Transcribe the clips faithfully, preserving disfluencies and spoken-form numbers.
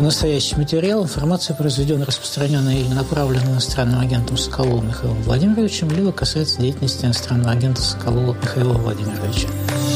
Настоящий материал, информация, произведенная, распространенная или направленная иностранным агентом Соколовым Михаилом Владимировичем, либо касается деятельности иностранного агента Соколова Михаила Владимировича.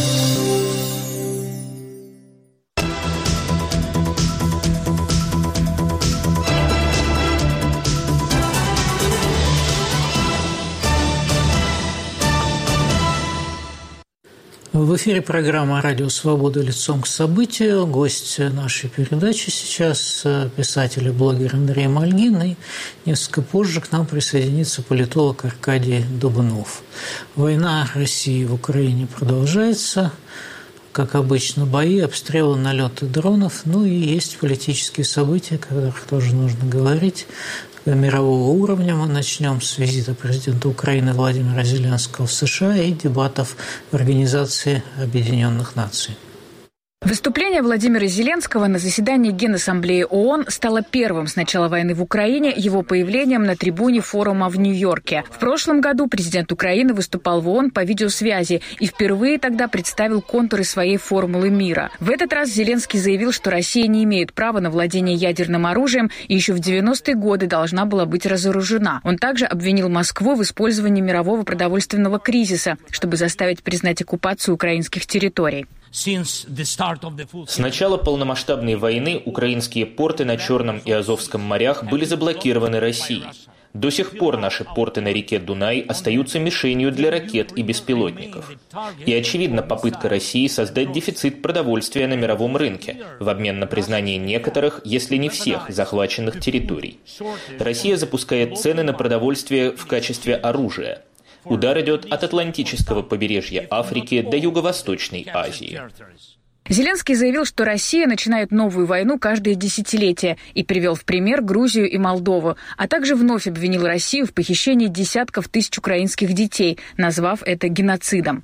В эфире программа «Радио Свобода. Лицом к событию». Гость нашей передачи сейчас писатель и блогер Андрей Мальгин. И несколько позже к нам присоединится политолог Аркадий Дубнов. Война России в Украине продолжается. Как обычно, бои, обстрелы, налеты дронов. Ну и есть политические события, о которых тоже нужно говорить. Мирового уровня. Мы начнем с визита президента Украины Владимира Зеленского в США и дебатов в Организации Объединенных Наций. Выступление Владимира Зеленского на заседании Генассамблеи ООН стало первым с начала войны в Украине его появлением на трибуне форума в Нью-Йорке. В прошлом году президент Украины выступал в ООН по видеосвязи и впервые тогда представил контуры своей формулы мира. В этот раз Зеленский заявил, что Россия не имеет права на владение ядерным оружием и еще в девяностые годы должна была быть разоружена. Он также обвинил Москву в использовании мирового продовольственного кризиса, чтобы заставить признать оккупацию украинских территорий. С начала полномасштабной войны украинские порты на Черном и Азовском морях были заблокированы Россией. До сих пор наши порты на реке Дунай остаются мишенью для ракет и беспилотников. И, очевидно, попытка России создать дефицит продовольствия на мировом рынке в обмен на признание некоторых, если не всех, захваченных территорий. Россия запускает цены на продовольствие в качестве оружия. Удар идет от Атлантического побережья Африки до Юго-Восточной Азии. Зеленский заявил, что Россия начинает новую войну каждое десятилетие и привел в пример Грузию и Молдову, а также вновь обвинил Россию в похищении десятков тысяч украинских детей, назвав это геноцидом.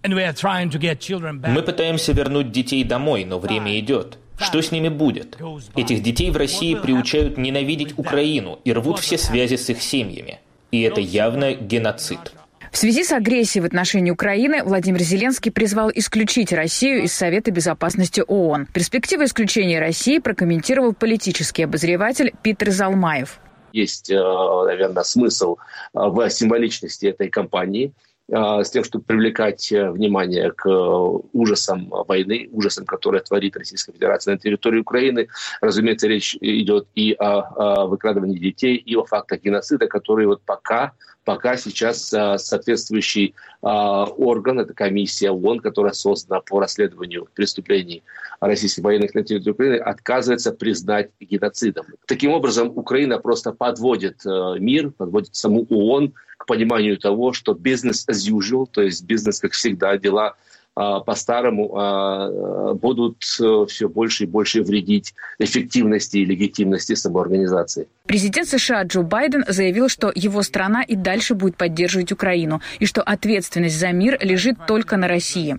Мы пытаемся вернуть детей домой, но время идет. Что с ними будет? Этих детей в России приучают ненавидеть Украину и рвут все связи с их семьями. И это явно геноцид. В связи с агрессией в отношении Украины Владимир Зеленский призвал исключить Россию из Совета безопасности ООН. Перспективы исключения России прокомментировал политический обозреватель Питер Залмаев. Есть, наверное, смысл в символичности этой кампании, с тем, чтобы привлекать внимание к ужасам войны, ужасам, которые творит Российская Федерация на территории Украины. Разумеется, речь идет и о, о выкрадывании детей, и о фактах геноцида, которые вот пока, пока сейчас соответствующий орган, это комиссия ООН, которая создана по расследованию преступлений российских военных на территории Украины, отказывается признать геноцидом. Таким образом, Украина просто подводит мир, подводит саму ООН к пониманию того, что business as usual, то есть бизнес как всегда, дела а, по-старому а, будут все больше и больше вредить эффективности и легитимности самой организации. Президент США Джо Байден заявил, что его страна и дальше будет поддерживать Украину, и что ответственность за мир лежит только на России.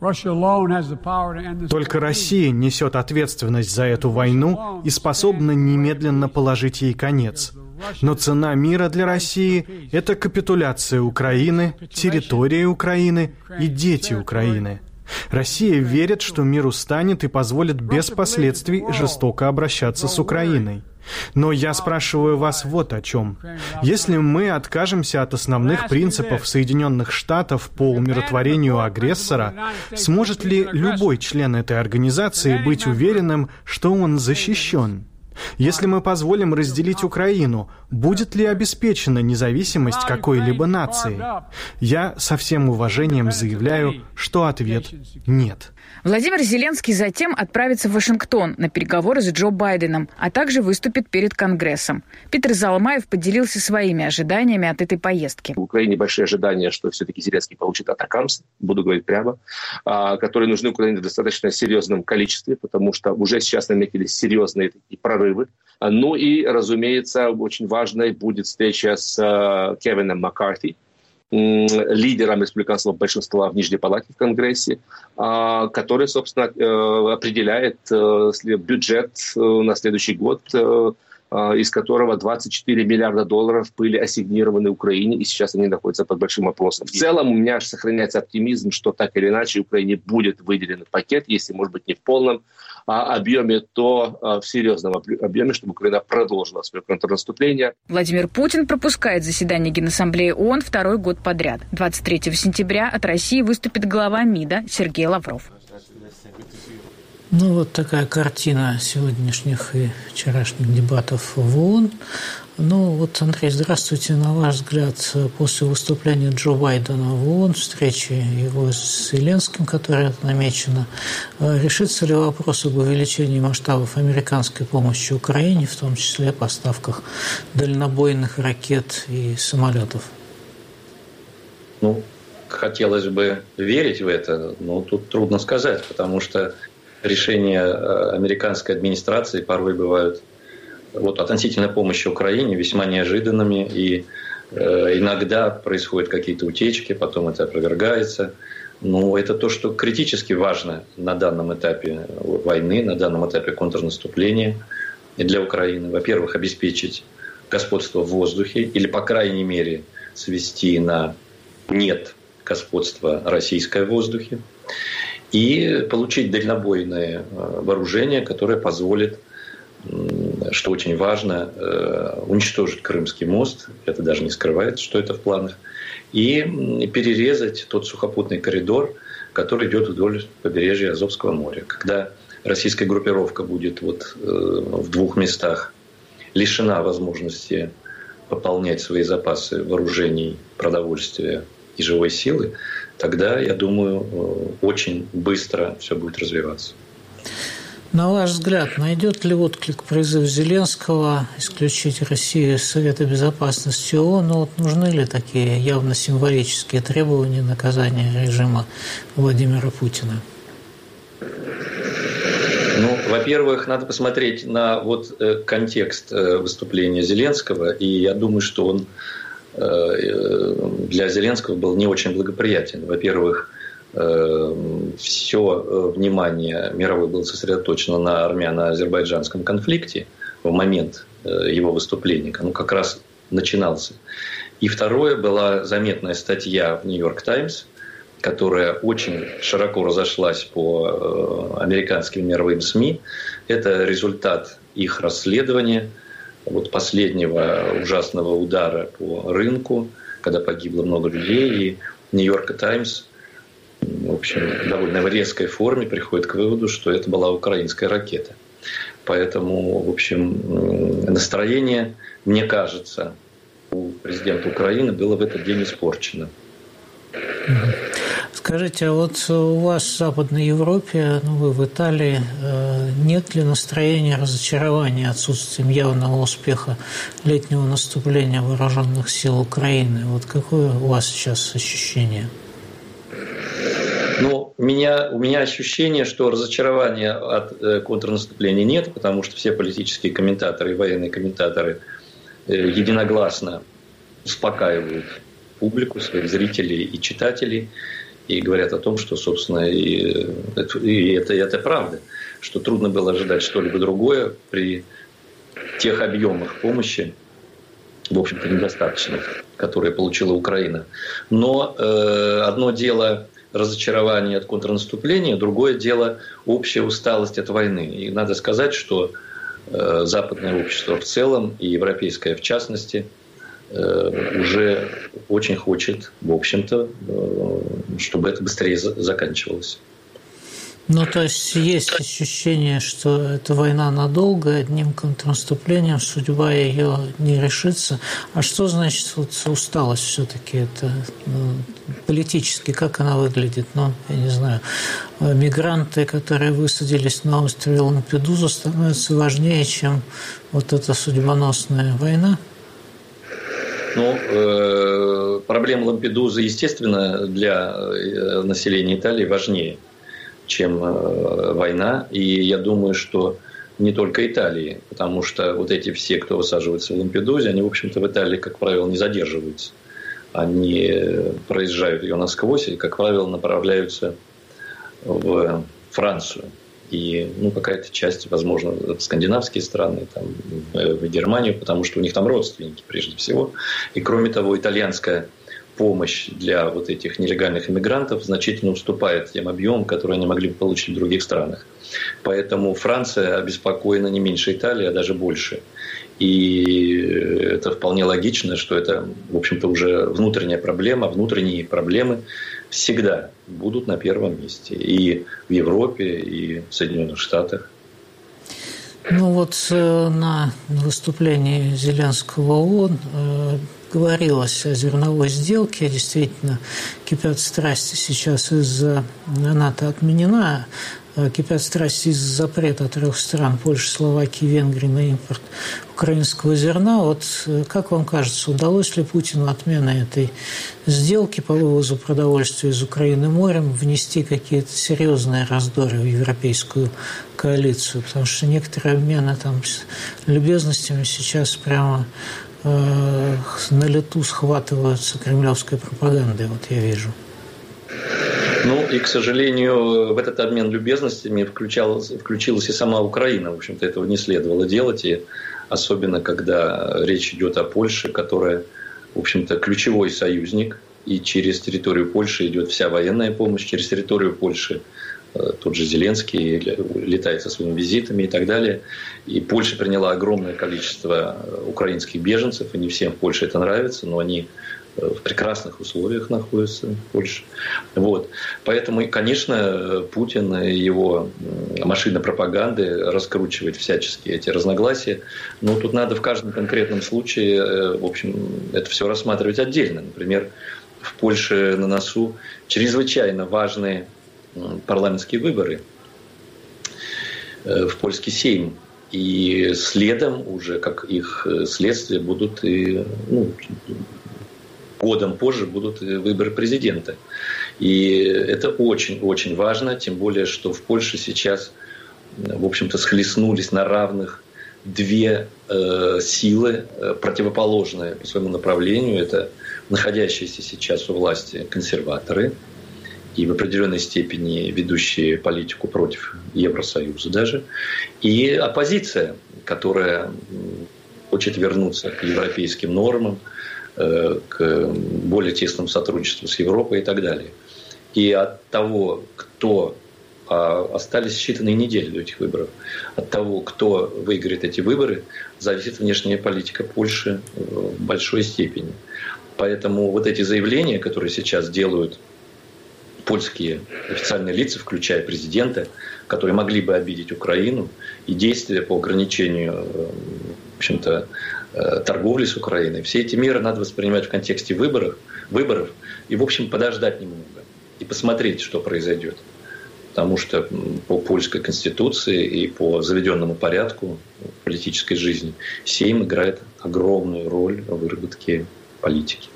Только Россия несет ответственность за эту войну и способна немедленно положить ей конец. Но цена мира для России – это капитуляция Украины, территория Украины и дети Украины. Россия верит, что мир устанет и позволит без последствий жестоко обращаться с Украиной. Но я спрашиваю вас вот о чем. Если мы откажемся от основных принципов Соединенных Штатов по умиротворению агрессора, сможет ли любой член этой организации быть уверенным, что он защищен? Если мы позволим разделить Украину, будет ли обеспечена независимость какой-либо нации? Я со всем уважением заявляю, что ответ – нет. Владимир Зеленский затем отправится в Вашингтон на переговоры с Джо Байденом, а также выступит перед Конгрессом. Питер Залмаев поделился своими ожиданиями от этой поездки. В Украине большие ожидания, что все-таки Зеленский получит атакамс, буду говорить прямо, которые нужны Украине в достаточно серьезном количестве, потому что уже сейчас наметились серьезные такие прорывы. Ну и, разумеется, очень важной будет встреча с Кевином Маккарти, лидером республиканского большинства в Нижней Палате в Конгрессе, который, собственно, определяет бюджет на следующий год из которого двадцать четыре миллиарда долларов были ассигнированы Украине, и сейчас они находятся под большим вопросом. В целом у меня сохраняется оптимизм, что так или иначе Украине будет выделен пакет, если, может быть, не в полном объеме, то в серьезном объеме, чтобы Украина продолжила свое контрнаступление. Владимир Путин пропускает заседание Генассамблеи ООН второй год подряд. двадцать третьего сентября от России выступит глава МИДа Сергей Лавров. Ну, вот такая картина сегодняшних и вчерашних дебатов в ООН. Ну, вот, Андрей, здравствуйте. На ваш взгляд, после выступления Джо Байдена в ООН, встречи его с Зеленским, которая намечена, решится ли вопрос об увеличении масштабов американской помощи Украине, в том числе о поставках дальнобойных ракет и самолетов? Ну, хотелось бы верить в это, но тут трудно сказать, потому что решения американской администрации порой бывают вот, относительно помощи Украине весьма неожиданными, и э, иногда происходят какие-то утечки, потом это опровергается. Но это то, что критически важно на данном этапе войны, на данном этапе контрнаступления для Украины. Во-первых, обеспечить господство в воздухе, или, по крайней мере, свести на нет господства российское в воздухе, и получить дальнобойное вооружение, которое позволит, что очень важно, уничтожить Крымский мост, это даже не скрывается, что это в планах, и перерезать тот сухопутный коридор, который идет вдоль побережья Азовского моря. Когда российская группировка будет вот в двух местах лишена возможности пополнять свои запасы вооружений, продовольствия и живой силы, тогда, я думаю, очень быстро все будет развиваться. На ваш взгляд, найдет ли отклик призыв Зеленского исключить Россию из Совета Безопасности ООН? Но вот нужны ли такие явно символические требования наказания режима Владимира Путина? Ну, во-первых, надо посмотреть на вот контекст выступления Зеленского, и я думаю, что он для Зеленского был не очень благоприятен. Во-первых, все внимание мировое было сосредоточено на армяно-азербайджанском конфликте в момент его выступления, он как раз начинался. И второе, была заметная статья в «Нью-Йорк Таймс», которая очень широко разошлась по американским мировым СМИ. Это результат их расследования вот последнего ужасного удара по рынку, когда погибло много людей, и «Нью-Йорк Таймс» в общем, довольно в резкой форме приходит к выводу, что это была украинская ракета. Поэтому, в общем, настроение, мне кажется, у президента Украины было в этот день испорчено. Скажите, а вот у вас в Западной Европе, ну вы в Италии, нет ли настроения разочарования отсутствием явного успеха летнего наступления вооруженных сил Украины? Вот какое у вас сейчас ощущение? Ну, меня, у меня ощущение, что разочарования от э, контрнаступления нет, потому что все политические комментаторы и военные комментаторы э, единогласно успокаивают публику, своих зрителей и читателей, и говорят о том, что, собственно, и, и это, и это правда, что трудно было ожидать что-либо другое при тех объемах помощи, в общем-то, недостаточных, которые получила Украина. Но э, одно дело разочарование от контрнаступления, другое дело общая усталость от войны. И надо сказать, что э, западное общество в целом и европейское в частности э, уже очень хочет, в общем-то, э, чтобы это быстрее за- заканчивалось. Ну, то есть есть ощущение, что эта война надолго, одним контрнаступлением судьба ее не решится. А что значит вот усталость все-таки? Это ну, политически, как она выглядит? Ну, я не знаю, мигранты, которые высадились на острове Лампедуза, становятся важнее, чем вот эта судьбоносная война? Ну, э, проблема Лампедузы, естественно, для населения Италии важнее, чем э, война. И я думаю, что не только Италии, потому что вот эти все, кто высаживается в Лампедузе, они, в общем-то, в Италии, как правило, не задерживаются. Они проезжают ее насквозь и, как правило, направляются в Францию. и ну, какая-то часть, возможно, в скандинавские страны, там, в Германию, потому что у них там родственники прежде всего. И кроме того, итальянская помощь для вот этих нелегальных иммигрантов значительно уступает тем объемам, которые они могли бы получить в других странах. Поэтому Франция обеспокоена не меньше Италии, а даже больше. И это вполне логично, что это, в общем-то, уже внутренняя проблема. Внутренние проблемы всегда будут на первом месте. И в Европе, и в Соединенных Штатах. Ну вот на выступлении Зеленского ООН говорилось о зерновой сделке. Действительно, кипят страсти сейчас из-за... Она-то отменена. Кипят страсти из-за запрета трех стран – Польши, Словакии, Венгрии – на импорт украинского зерна. Вот как вам кажется, удалось ли Путину отмена этой сделки по вывозу продовольствия из Украины морем внести какие-то серьезные раздоры в европейскую коалицию? Потому что некоторые обмены там любезностями сейчас прямо э, на лету схватываются кремлевской пропагандой, вот я вижу. Ну и, к сожалению, в этот обмен любезностями включалась, включилась и сама Украина. В общем-то, этого не следовало делать. И особенно, когда речь идет о Польше, которая, в общем-то, ключевой союзник. И через территорию Польши идет вся военная помощь. Через территорию Польши тот же Зеленский летает со своими визитами и так далее. И Польша приняла огромное количество украинских беженцев. И не всем в Польше это нравится, но они в прекрасных условиях находятся в Польше. Вот. Поэтому, конечно, Путин и его машина пропаганды раскручивает всячески эти разногласия. Но тут надо в каждом конкретном случае, в общем, это все рассматривать отдельно. Например, в Польше на носу чрезвычайно важные парламентские выборы в польский Сейм. И следом уже, как их следствие, будут и... Ну, годом позже будут выборы президента. И это очень-очень важно, тем более, что в Польше сейчас, в общем-то, схлестнулись на равных две э, силы, э, противоположные по своему направлению. Это находящиеся сейчас у власти консерваторы и в определенной степени ведущие политику против Евросоюза даже, и оппозиция, которая хочет вернуться к европейским нормам, к более тесному сотрудничеству с Европой и так далее. И от того, кто... Остались считанные недели до этих выборов. От того, кто выиграет эти выборы, зависит внешняя политика Польши в большой степени. Поэтому вот эти заявления, которые сейчас делают польские официальные лица, включая президента, которые могли бы обидеть Украину, и действия по ограничению, в общем-то, торговли с Украиной. Все эти меры надо воспринимать в контексте выборов, выборов и, в общем, подождать немного и посмотреть, что произойдет. Потому что по польской конституции и по заведенному порядку политической жизни Сейм играет огромную роль в выработке политики.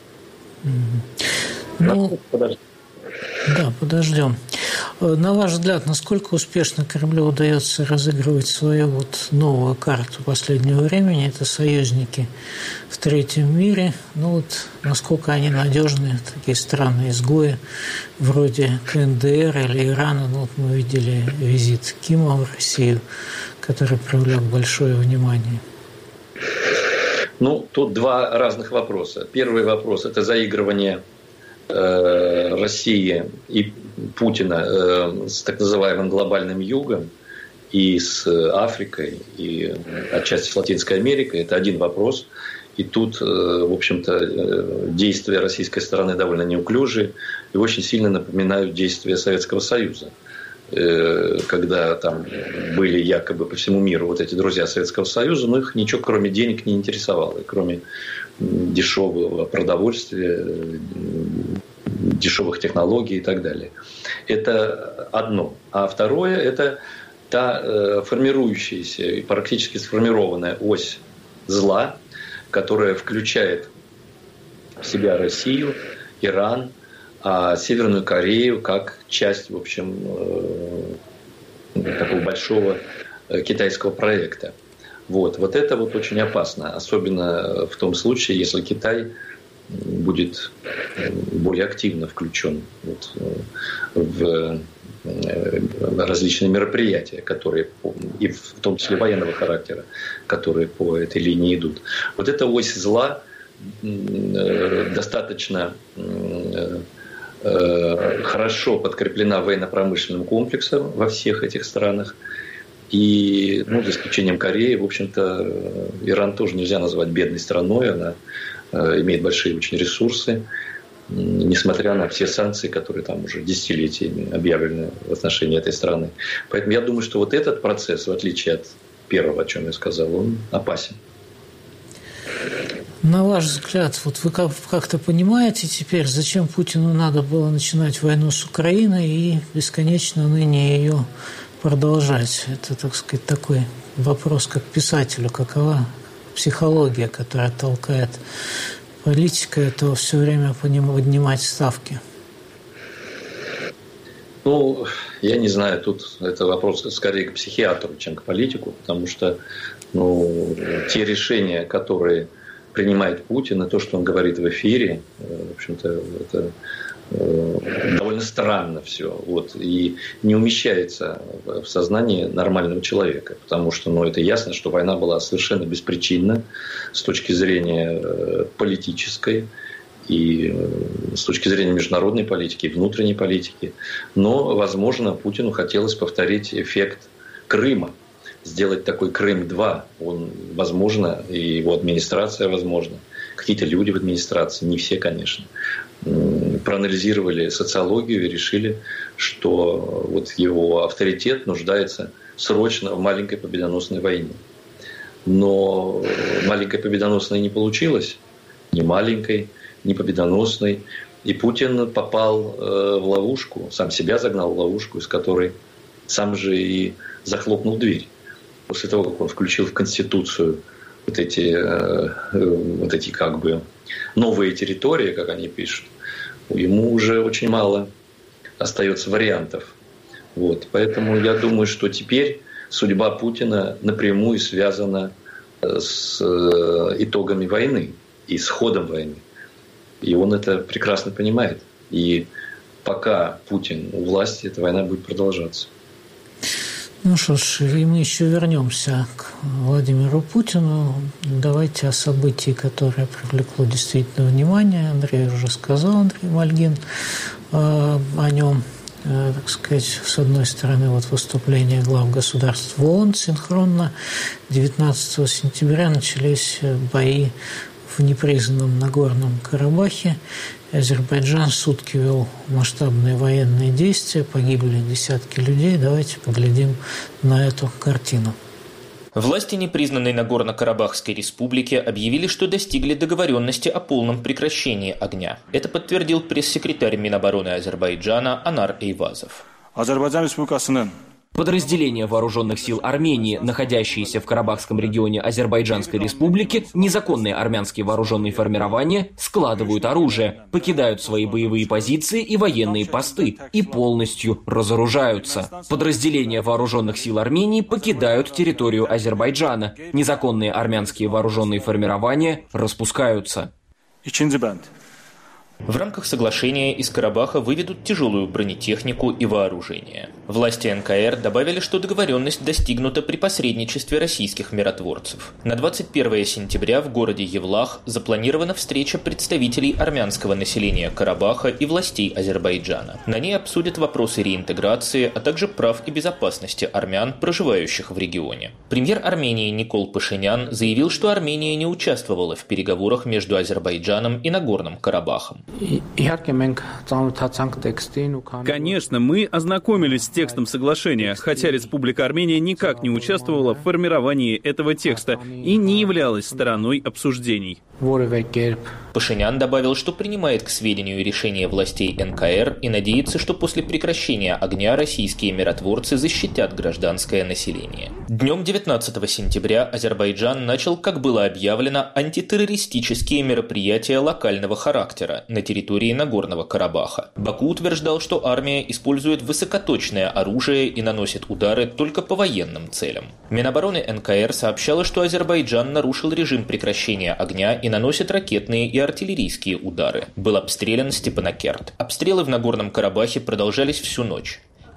Ну, да, подождем. На ваш взгляд, насколько успешно Кремлю удается разыгрывать свою вот новую карту последнего времени? Это союзники в третьем мире. Ну вот насколько они надежны, такие страны-изгои, вроде КНДР или Ирана. Ну вот мы видели визит Кима в Россию, который привлек большое внимание. Ну, тут два разных вопроса. Первый вопрос – это заигрывание э, России и Путина э, с так называемым глобальным югом и с Африкой, и отчасти с Латинской Америкой. Это один вопрос. И тут, э, в общем-то, э, действия российской стороны довольно неуклюжие и очень сильно напоминают действия Советского Союза, э, когда там были якобы по всему миру вот эти друзья Советского Союза, но их ничего кроме денег не интересовало, и кроме дешевого продовольствия, дешевых технологий и так далее. Это одно. А второе – это та э, формирующаяся и практически сформированная ось зла, которая включает в себя Россию, Иран, а Северную Корею как часть, в общем, э, такого большого китайского проекта. Вот. Вот это вот очень опасно, особенно в том случае, если Китай будет более активно включен вот в различные мероприятия, которые, и в том числе военного характера, которые по этой линии идут. Вот эта ось зла достаточно хорошо подкреплена военно-промышленным комплексом во всех этих странах. И, ну, за исключением Кореи, в общем-то, Иран тоже нельзя назвать бедной страной. Она имеет большие очень ресурсы, несмотря на все санкции, которые там уже десятилетиями объявлены в отношении этой страны. Поэтому я думаю, что вот этот процесс, в отличие от первого, о чем я сказал, он опасен. На ваш взгляд, вот вы как-то понимаете теперь, зачем Путину надо было начинать войну с Украиной и бесконечно ныне ее продолжать? Это, так сказать, такой вопрос как писателю. Какова психология, которая толкает политика этого все время поднимать ставки? Ну, я не знаю, тут это вопрос скорее к психиатру, чем к политику, потому что ну, те решения, которые принимает Путин, и то, что он говорит в эфире, в общем-то, это довольно странно все. Вот, и не умещается в сознании нормального человека, потому что ну, это ясно, что война была совершенно беспричинна с точки зрения политической и с точки зрения международной политики, и внутренней политики. Но, возможно, Путину хотелось повторить эффект Крыма, сделать такой Крым-два. Он, возможно, и его администрация, возможно, какие-то люди в администрации, не все, конечно, проанализировали социологию и решили, что вот его авторитет нуждается срочно в маленькой победоносной войне. Но маленькой победоносной не получилось, ни маленькой, ни победоносной. И Путин попал в ловушку, сам себя загнал в ловушку, из которой сам же и захлопнул дверь. После того, как он включил в Конституцию вот эти, вот эти как бы новые территории, как они пишут, ему уже очень мало остается вариантов. Вот. Поэтому я думаю, что теперь судьба Путина напрямую связана с итогами войны и с ходом войны. И он это прекрасно понимает. И пока Путин у власти, эта война будет продолжаться. Ну что ж, и мы еще вернемся к Владимиру Путину. Давайте о событии, которое привлекло действительно внимание. Андрей уже сказал, Андрей Мальгин, э, о нем, э, так сказать, с одной стороны, вот выступление глав государств в ООН синхронно. девятнадцатого сентября начались бои в непризнанном Нагорном Карабахе. Азербайджан сутки вел масштабные военные действия, погибли десятки людей. Давайте поглядим на эту картину. Власти непризнанной Нагорно-Карабахской республики объявили, что достигли договоренности о полном прекращении огня. Это подтвердил пресс-секретарь Минобороны Азербайджана Анар Эйвазов. Азербайджан республикасының подразделения вооруженных сил Армении, находящиеся в Карабахском регионе Азербайджанской республики, незаконные армянские вооруженные формирования складывают оружие, покидают свои боевые позиции и военные посты и полностью разоружаются. Подразделения вооруженных сил Армении покидают территорию Азербайджана. Незаконные армянские вооруженные формирования распускаются. В рамках соглашения из Карабаха выведут тяжелую бронетехнику и вооружение. Власти эн ка эр добавили, что договоренность достигнута при посредничестве российских миротворцев. На двадцать первое сентября в городе Евлах запланирована встреча представителей армянского населения Карабаха и властей Азербайджана. На ней обсудят вопросы реинтеграции, а также прав и безопасности армян, проживающих в регионе. Премьер Армении Никол Пашинян заявил, что Армения не участвовала в переговорах между Азербайджаном и Нагорным Карабахом. Конечно, мы ознакомились с текстом соглашения, хотя Республика Армения никак не участвовала в формировании этого текста и не являлась стороной обсуждений. Пашинян добавил, что принимает к сведению решение властей эн ка эр и надеется, что после прекращения огня российские миротворцы защитят гражданское население. Днем девятнадцатого сентября Азербайджан начал, как было объявлено, антитеррористические мероприятия локального характера на территории Нагорного Карабаха. Баку утверждал, что армия использует высокоточное оружие и наносит удары только по военным целям. Минобороны эн ка эр сообщала, что Азербайджан нарушил режим прекращения огня и наносит ракетные и артиллерийские удары. Был обстрелян Степанакерт. Обстрелы в Нагорном Карабахе продолжались всю ночь.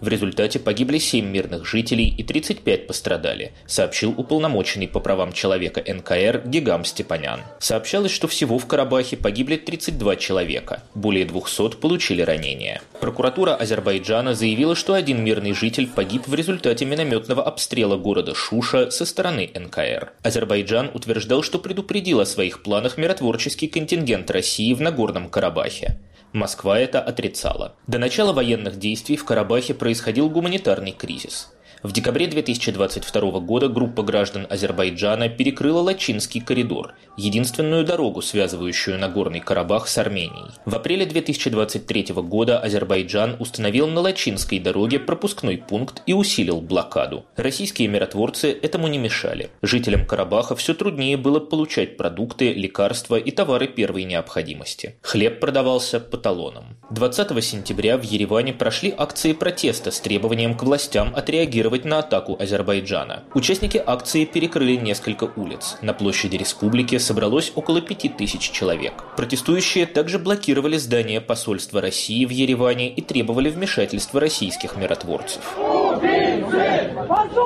В результате погибли семь мирных жителей и тридцать пять пострадали, сообщил уполномоченный по правам человека эн ка эр Гигам Степанян. Сообщалось, что всего в Карабахе погибли тридцать два человека, более двухсот получили ранения. Прокуратура Азербайджана заявила, что один мирный житель погиб в результате минометного обстрела города Шуша со стороны эн ка эр. Азербайджан утверждал, что предупредил о своих планах миротворческий контингент России в Нагорном Карабахе. Москва это отрицала. До начала военных действий в Карабахе происходил гуманитарный кризис. В декабре две тысячи двадцать второго года группа граждан Азербайджана перекрыла Лачинский коридор, единственную дорогу, связывающую Нагорный Карабах с Арменией. В апреле две тысячи двадцать третьего года Азербайджан установил на Лачинской дороге пропускной пункт и усилил блокаду. Российские миротворцы этому не мешали. Жителям Карабаха все труднее было получать продукты, лекарства и товары первой необходимости. Хлеб продавался по талонам. двадцатого сентября в Ереване прошли акции протеста с требованием к властям отреагировать на атаку Азербайджана. Участники акции перекрыли несколько улиц. На площади республики собралось около пяти тысяч человек. Протестующие также блокировали здание посольства России в Ереване и требовали вмешательства российских миротворцев. Убийцы!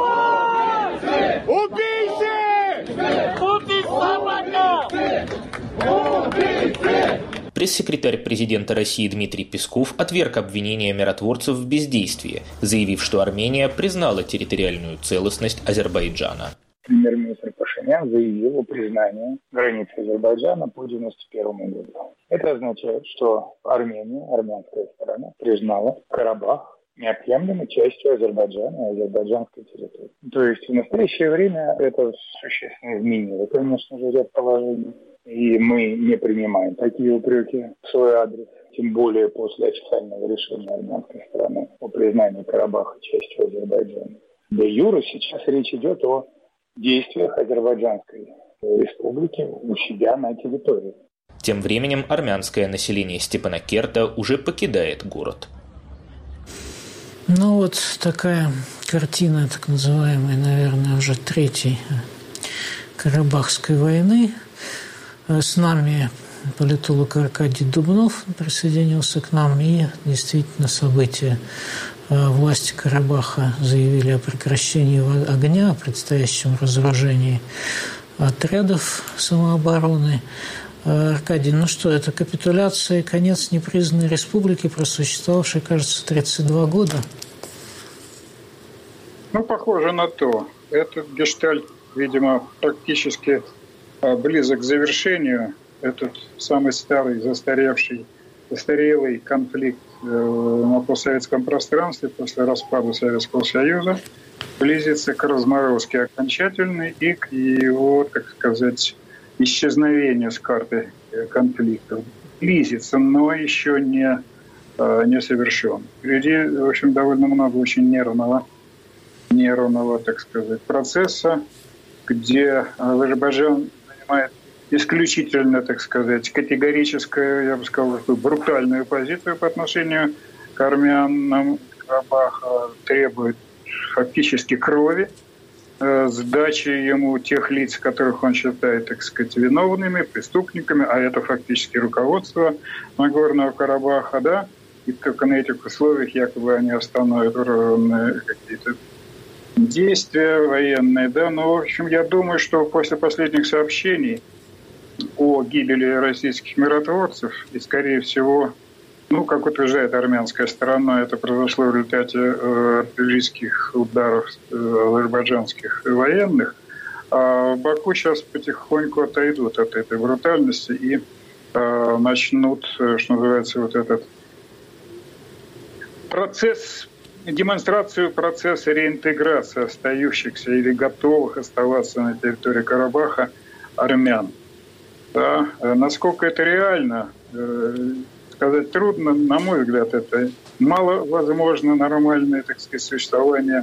Убийцы! Пресс-секретарь президента России Дмитрий Песков отверг обвинения миротворцев в бездействии, заявив, что Армения признала территориальную целостность Азербайджана. Премьер-министр Пашинян заявил о признании границы Азербайджана по девяносто первому году. Это означает, что Армения, армянская сторона, признала Карабах неотъемлемой частью Азербайджана и азербайджанской территории. То есть в настоящее время это существенно изменило, конечно же, ряд положений. И мы не принимаем такие упреки в свой адрес, тем более после официального решения армянской стороны о признании Карабаха частью Азербайджана. Де юре сейчас речь идет о действиях Азербайджанской республики у себя на территории. Тем временем армянское население Степанакерта уже покидает город. Ну вот такая картина, так называемой, наверное, уже третьей Карабахской войны. С нами политолог Аркадий Дубнов присоединился к нам, и действительно события. Власти Карабаха заявили о прекращении огня, о предстоящем разоружении отрядов самообороны. Аркадий, ну что, это капитуляция и конец непризнанной республики, просуществовавшей, кажется, тридцать два года? Ну, похоже на то. Этот гештальт, видимо, практически близок к завершению. Этот самый старый, застаревший, застарелый конфликт на постсоветском пространстве после распада Советского Союза близится к разморозке окончательной и к его, так сказать, исчезновению с карты конфликта. Близится, но еще не, не совершен. Впереди, в общем, довольно много очень нервного, нервного, так сказать, процесса, где Азербайджан занимает исключительно, так сказать, категорическую, я бы сказал, брутальную позицию по отношению к армянам. Карабах требует фактически крови, сдачи ему тех лиц, которых он считает, так сказать, виновными, преступниками, а это фактически руководство Нагорного Карабаха, да, и только на этих условиях якобы они остановят какие-то действия военные, да, но, в общем, я думаю, что после последних сообщений о гибели российских миротворцев, и, скорее всего, ну, как утверждает армянская сторона, это произошло в результате э, артиллерийских ударов э, азербайджанских военных, а в Баку сейчас потихоньку отойдут от этой брутальности и э, начнут, что называется, вот этот процесс, демонстрацию процесса реинтеграции остающихся или готовых оставаться на территории Карабаха армян. Да. Насколько это реально, сказать трудно. На мой взгляд, это маловозможно нормальное, так сказать, существование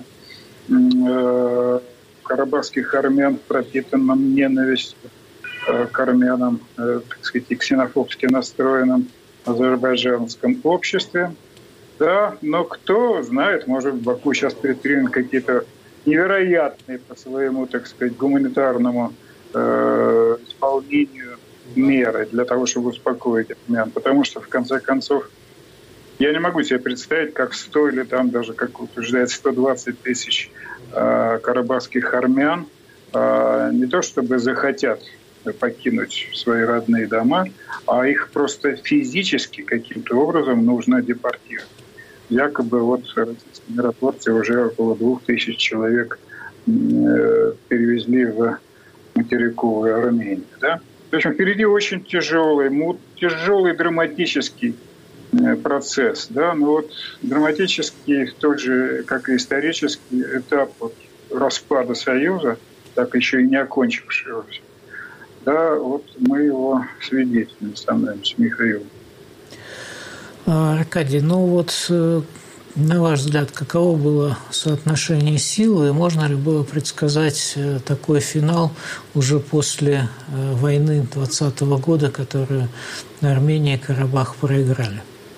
карабахских армян, пропитанном ненавистью к армянам, так сказать, и ксенофобски настроенном азербайджанском обществе. Да, но кто знает, может, в Баку сейчас предпримут какие-то невероятные по своему, так сказать, гуманитарному э, исполнению меры для того, чтобы успокоить армян. Потому что, в конце концов, Я не могу себе представить, как сто или там даже, как утверждает, сто двадцать тысяч э, карабахских армян э, не то чтобы захотят покинуть свои родные дома, а их просто физически каким-то образом нужно депортировать. Якобы вот российские миротворцы уже около двух тысяч человек э, перевезли в материковую Армению. Да? В общем, впереди очень тяжелый, тяжелый драматический процесс. Да? Но вот драматический, тот же, как и исторический этап вот распада Союза, так еще и не окончившегося, да, вот мы его свидетелями становимся, Михаил. Аркадий, ну вот, на ваш взгляд, каково было соотношение сил, и можно ли было предсказать такой финал уже после войны двадцатого года, которую Армения и Карабах проиграли?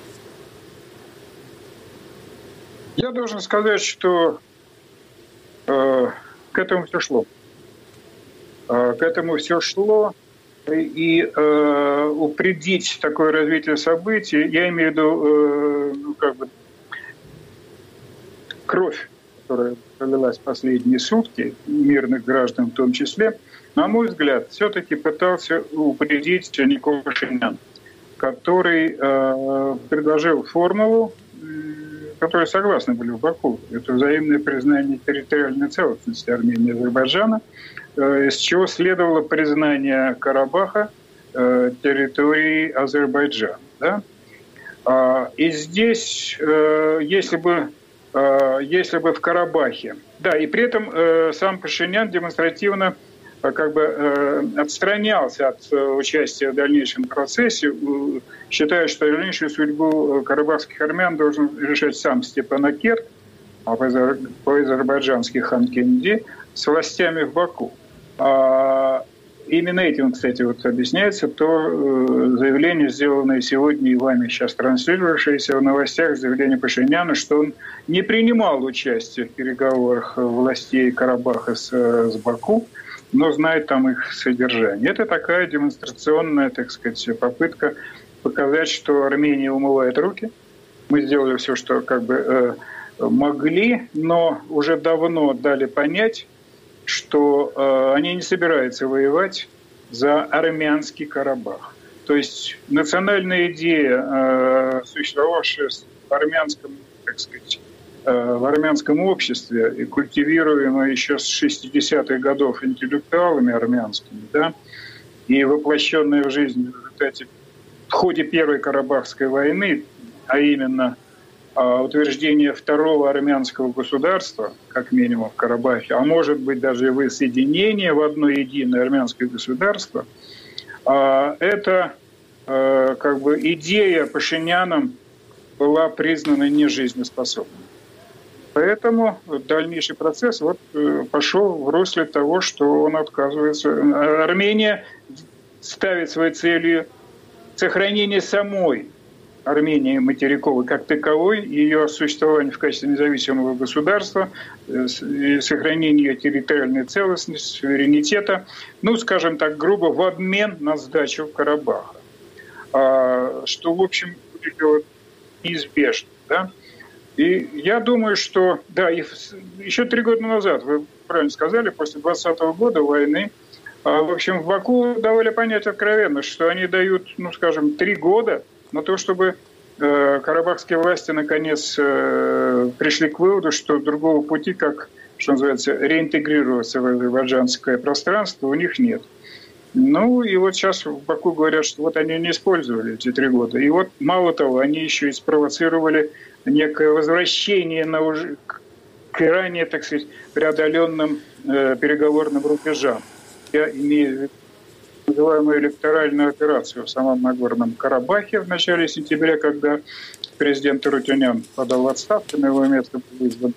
Я должен сказать, что э, к этому все шло. Э, к этому все шло. И э, упредить такое развитие событий, я имею в виду э, ну, как бы кровь, которая пролилась в последние сутки, мирных граждан в том числе, на мой взгляд, все-таки пытался упредить Никол Пашинян, который э, предложил формулу, которые согласны были в Баку. Это взаимное признание территориальной целостности Армении и Азербайджана, из чего следовало признание Карабаха территорией Азербайджана. Да? И здесь, если бы, если бы в Карабахе... Да, и при этом сам Пашинян демонстративно как бы отстранялся от участия в дальнейшем процессе, считая, что дальнейшую судьбу карабахских армян должен решать сам Степанакерт, а по-азербайджански хан Кенди, с властями в Баку. А именно этим, кстати, вот объясняется то заявление, сделанное сегодня и вами сейчас транслировавшееся в новостях, заявление Пашиняна, что он не принимал участие в переговорах властей Карабаха с, с Баку, но знает там их содержание. Это такая демонстрационная, так сказать, попытка показать, что Армения умывает руки. Мы сделали все, что как бы э, могли, но уже давно дали понять, что э, они не собираются воевать за армянский Карабах. То есть национальная идея, э, существовавшая в армянском, так сказать, в армянском обществе и культивируемая еще с шестидесятых годов интеллектуалами армянскими, да, и воплощенная в жизнь в результате в ходе Первой Карабахской войны, а именно а, утверждение второго армянского государства, как минимум в Карабахе, а может быть даже и воссоединение в одно единое армянское государство, а, это а, как бы идея Пашиняном была признана нежизнеспособной. Поэтому дальнейший процесс вот пошел в русле того, что он отказывается. Армения ставит своей целью сохранение самой Армении материковой как таковой, ее существование в качестве независимого государства, сохранение ее территориальной целостности, суверенитета, ну, скажем так, грубо, в обмен на сдачу Карабаха. Что, в общем, будет неизбежно, да? И я думаю, что, да, еще три года назад, вы правильно сказали, после двадцатого года войны, в общем, в Баку давали понять откровенно, что они дают, ну, скажем, три года на то, чтобы карабахские власти наконец пришли к выводу, что другого пути, как, что называется, реинтегрироваться в азербайджанское пространство, у них нет. Ну, и вот сейчас в Баку говорят, что вот они не использовали эти три года. И вот, мало того, они еще и спровоцировали некое возвращение на уже, к ранее, так сказать, преодоленным э, переговорным рубежам. Я имею в виду называемую электоральную операцию в самом Нагорном Карабахе в начале сентября, когда президент Арутюнян подал в отставку, на его место был вызван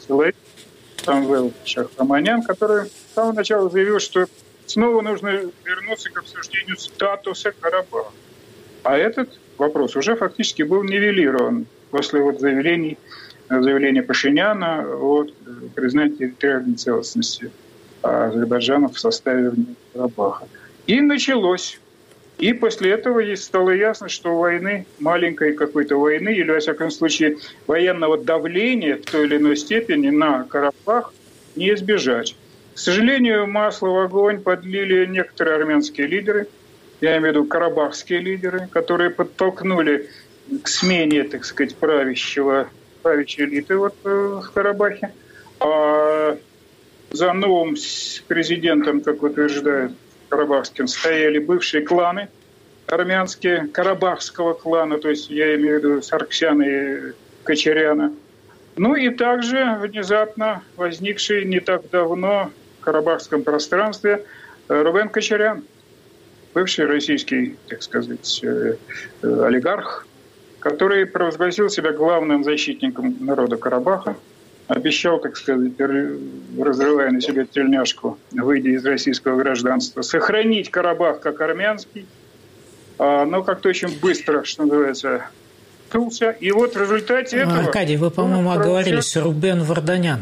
Самвел Шахраманян, который с самого начала заявил, что снова нужно вернуться к обсуждению статуса Карабаха. А этот вопрос уже фактически был нивелирован после вот заявлений, заявления Пашиняна о признании территориальной целостности Азербайджана в составе Карабаха. И началось. И после этого стало ясно, что войны, маленькой какой-то войны, или, во всяком случае, военного давления в той или иной степени на Карабах не избежать. К сожалению, масло в огонь подлили некоторые армянские лидеры, я имею в виду карабахские лидеры, которые подтолкнули к смене, так сказать, правящего, правящей элиты вот, в Карабахе. А за новым президентом, как утверждают, карабахским, стояли бывшие кланы армянские, карабахского клана, то есть я имею в виду Сарксяна и Кочаряна. Ну и также внезапно возникший не так давно в карабахском пространстве Рубен Кочарян, бывший российский, так сказать, олигарх, который провозгласил себя главным защитником народа Карабаха, обещал, так сказать, разрывая на себе тельняшку, выйдя из российского гражданства, сохранить Карабах как армянский, но как-то очень быстро, что называется, втулся. И вот в результате этого... Аркадий, вы, по-моему, оговорились, Рубен Варданян.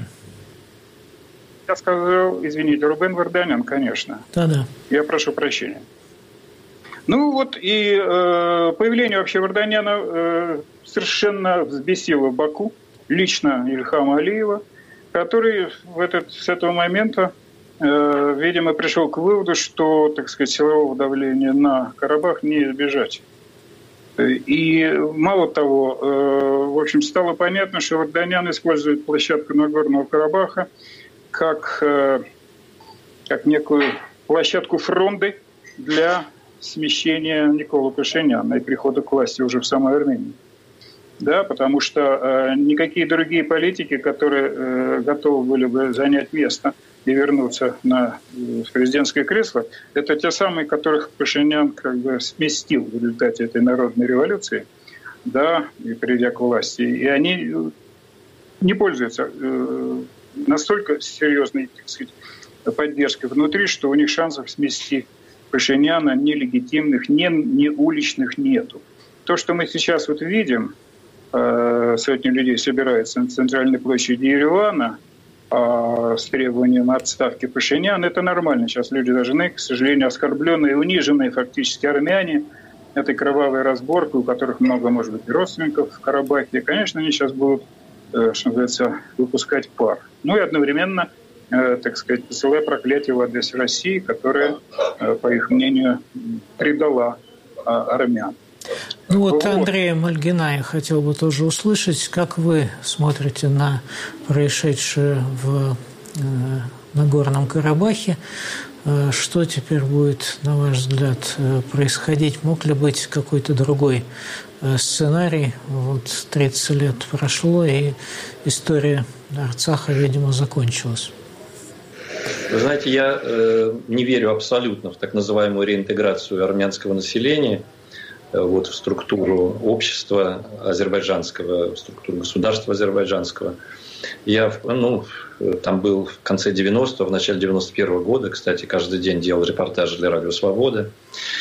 Я сказал, извините, Рубен Варданян, конечно. Да-да. Я прошу прощения. Ну вот и э, появление вообще Варданяна э, совершенно взбесило Баку, лично Ильхама Алиева, который в этот, с этого момента, э, видимо, пришел к выводу, что, так сказать, силового давления на Карабах не избежать. И мало того, э, в общем, стало понятно, что Варданян использует площадку Нагорного Карабаха как, э, как некую площадку фронды для смещения Николы Пашиняна и прихода к власти уже в самой Армении. Да, потому что э, никакие другие политики, которые э, готовы были бы занять место и вернуться на э, президентское кресло, это те самые, которых Пашинян как бы сместил в результате этой народной революции, да, и придя к власти. И они не пользуются э, настолько серьезной, так сказать, поддержкой внутри, что у них шансов смести Пашиняна ни легитимных, ни, ни уличных нету. То, что мы сейчас вот видим, сотни людей собираются на центральной площади Еревана с требованием отставки Пашиняна, это нормально. Сейчас люди должны, к сожалению, оскорбленные и униженные фактически армяне этой кровавой разборкой, у которых много, может быть, родственников в Карабахе, конечно, они сейчас будут, что называется, выпускать пар. Ну и одновременно, так сказать, посылая проклятие в адрес России, которая, по их мнению, предала армян. Ну вот Андрея Мальгина я хотел бы тоже услышать, как вы смотрите на происшедшее в э, Нагорном Карабахе, э, что теперь будет, на ваш взгляд, э, происходить? Мог ли быть какой-то другой э, сценарий? Вот тридцать лет прошло, и история Арцаха, видимо, закончилась. Вы знаете, я э, не верю абсолютно в так называемую реинтеграцию армянского населения вот, в структуру общества азербайджанского, в структуру государства азербайджанского. Я ну, там был в конце девяностых, в начале девяносто первого года, кстати, каждый день делал репортажи для Радио Свобода.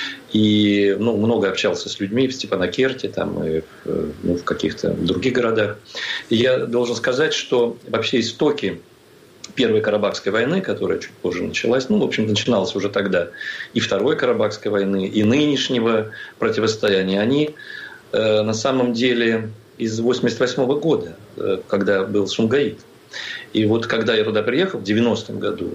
И ну, много общался с людьми в Степанакерте там, и ну, в каких-то других городах. И я должен сказать, что вообще истоки Первой Карабахской войны, которая чуть позже началась, ну, в общем, начиналась уже тогда, и Второй Карабахской войны, и нынешнего противостояния, они э, на самом деле из восемьдесят восьмого года, э, когда был Сумгаит. И вот когда я туда приехал в девяностом году,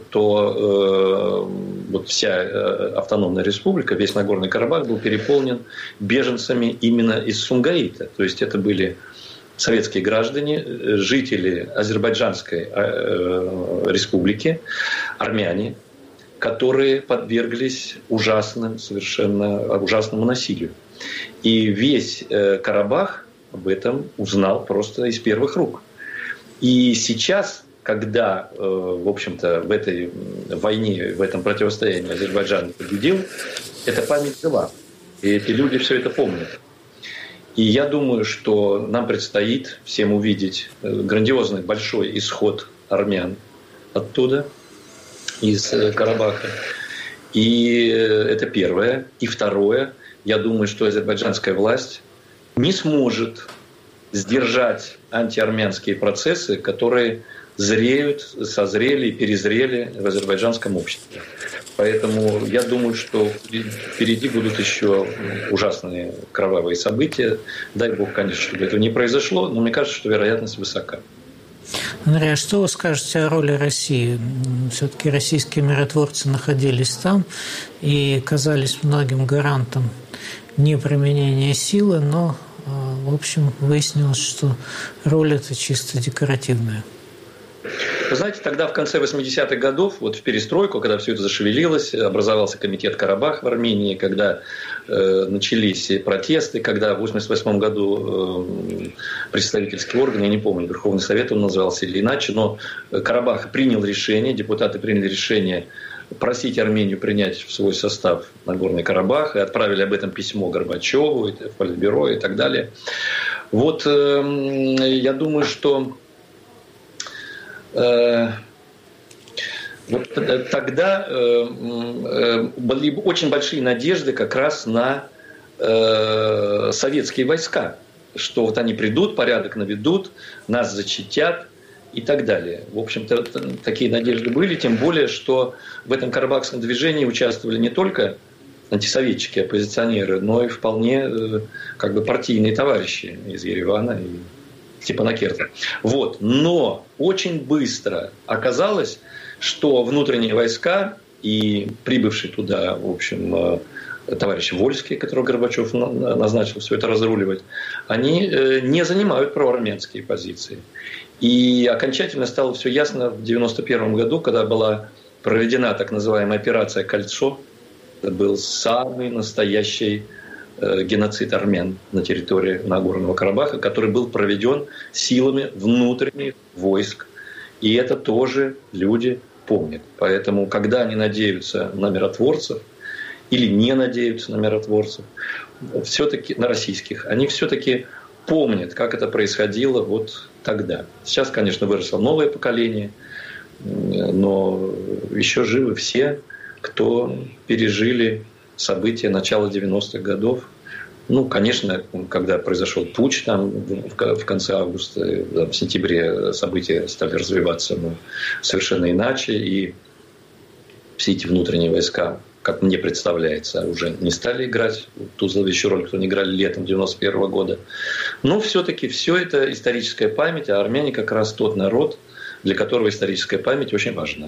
то э, вот вся э, автономная республика, весь Нагорный Карабах был переполнен беженцами именно из Сумгаита. То есть это были советские граждане, жители Азербайджанской э, республики, армяне, которые подверглись ужасным, совершенно ужасному насилию. И весь э, Карабах об этом узнал просто из первых рук. И сейчас, когда, э, в общем-то, в этой войне, в этом противостоянии Азербайджан победил, эта память жива. И эти люди все это помнят. И я думаю, что нам предстоит всем увидеть грандиозный большой исход армян оттуда, из Карабаха. И это первое. И второе, я думаю, что азербайджанская власть не сможет сдержать антиармянские процессы, которые зреют, созрели и перезрели в азербайджанском обществе. Поэтому я думаю, что впереди будут еще ужасные кровавые события. Дай бог, конечно, чтобы этого не произошло, но мне кажется, что вероятность высока. Андрей, а что вы скажете о роли России? Все-таки российские миротворцы находились там и казались многим гарантом неприменения силы, но, в общем, выяснилось, что роль эта чисто декоративная. Вы знаете, тогда в конце восьмидесятых годов, вот в перестройку, когда все это зашевелилось, образовался комитет Карабах в Армении, когда э, начались протесты, когда в восемьдесят восьмом году э, представительский орган, я не помню, Верховный Совет он назывался или иначе, но Карабах принял решение, депутаты приняли решение просить Армению принять в свой состав Нагорный Карабах, и отправили об этом письмо Горбачеву, в Политбюро и так далее. Вот э, я думаю, что вот тогда были очень большие надежды как раз на советские войска, что вот они придут, порядок наведут, нас защитят и так далее. В общем-то, такие надежды были, тем более, что в этом карабахском движении участвовали не только антисоветчики, оппозиционеры, но и вполне как бы партийные товарищи из Еревана и Степанакерта. Вот. Но очень быстро оказалось, что внутренние войска и прибывший туда, в общем, товарищ Вольский, которого Горбачев назначил все это разруливать, они не занимают проармянские позиции. И окончательно стало все ясно в девяносто первом году, когда была проведена так называемая операция «Кольцо». Это был самый настоящий геноцид армян на территории Нагорного Карабаха, который был проведен силами внутренних войск. И это тоже люди помнят. Поэтому, когда они надеются на миротворцев или не надеются на миротворцев, все-таки на российских, они все-таки помнят, как это происходило вот тогда. Сейчас, конечно, выросло новое поколение, но еще живы все, кто пережили события начала девяностых годов. Ну, конечно, когда произошел путч там, в конце августа, в сентябре события стали развиваться ну, совершенно иначе. И все эти внутренние войска, как мне представляется, уже не стали играть ту зловещую роль, кто не играли летом девяносто первого года. Но все-таки все это историческая память, а армяне как раз тот народ, для которого историческая память очень важна.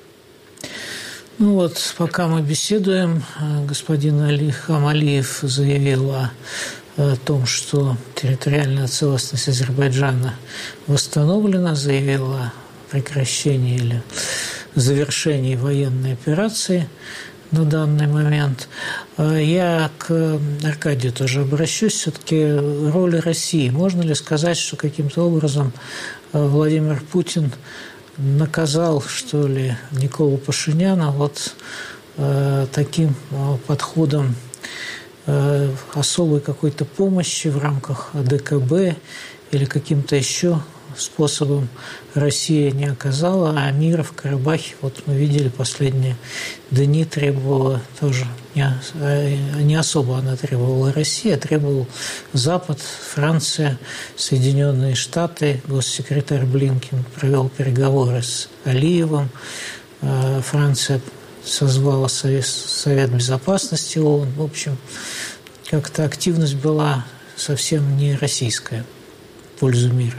Ну вот, пока мы беседуем, господин Алихам Алиев заявил о, о том, что территориальная целостность Азербайджана восстановлена, заявил о прекращении или завершении военной операции на данный момент. Я к Аркадию тоже обращусь. Все-таки роль России. Можно ли сказать, что каким-то образом Владимир Путин наказал, что ли, Николу Пашиняна вот э, таким э, подходом э, особой какой-то помощи в рамках АДКБ или каким-то еще способом Россия не оказала, а мира в Карабахе, вот мы видели последние дни, требовала тоже, не, не особо она требовала Россия, а требовал Запад, Франция, Соединенные Штаты. Госсекретарь Блинкен провел переговоры с Алиевым, Франция созвала Совет, Совет Безопасности ООН. В общем, как-то активность была совсем не российская в пользу мира.